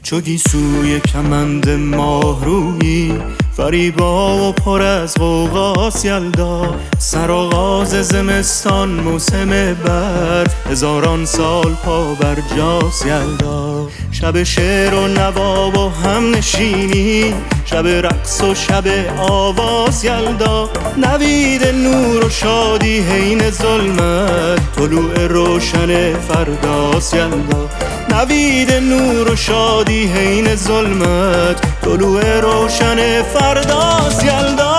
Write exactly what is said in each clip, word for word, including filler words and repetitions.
چو گیسوی کمند ماه رویی، فریبا و پر از غوغاست یلدا. سرآغاز زمستان موسم برف، هزاران سال پا بر جاست یلدا. شب شعر و نوا و هم نشینی، شب رقص و شب آواز یلدا. نوید نور و شادی حین ظلمت، طلوع روشن فرداست یلدا. نوید نور و شادی حین ظلمت، طلوع روشن فرداست یلدا.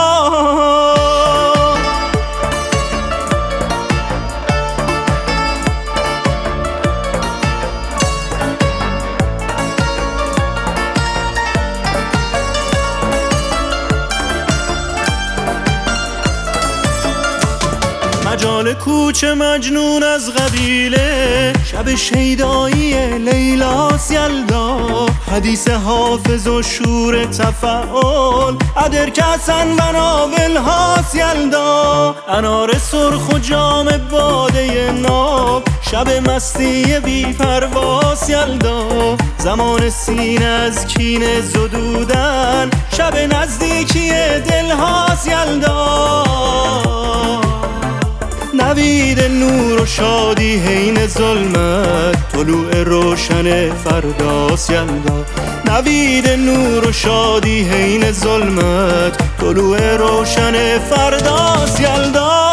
مجال کوچه مجنون از قبیله، شب شیدایی لیلاست یلدا. حدیث حافظ و شور تفعال، ادرکسن و ناول هاست یلدا. انار سرخ و جام باده ناب، شب مستی بی پرواز یلدا. زمان سینه از کینه زدودن، شب نزدیکی دل هاست یلدا. نوید نور و شادی حین ظلمت، طلوع روشن فرداست یلدا. نوید نور و شادی حین ظلمت، طلوع روشن فرداست یلدا.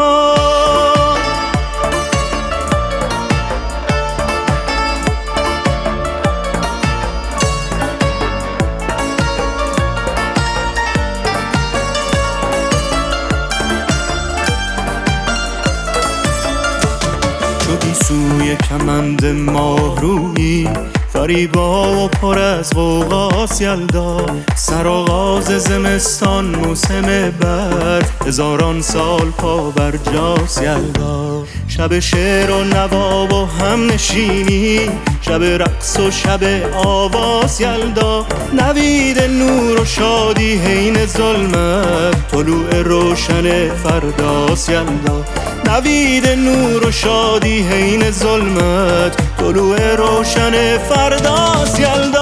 گیسوی کمند ماه رویی، فریبا و پر از غوغاست یلدا. سرآغاز زمستان موسم برف، هزاران سال پا بر جاست یلدا. شب شعر و نوا و هم نشینی، شب رقص و شب آواز یلدا. نوید نور و شادی حین ظلمت، طلوع روشن فرداست یلدا. نوید نور و شادی حین ظلمت، طلوع روشن فرداست یلدا.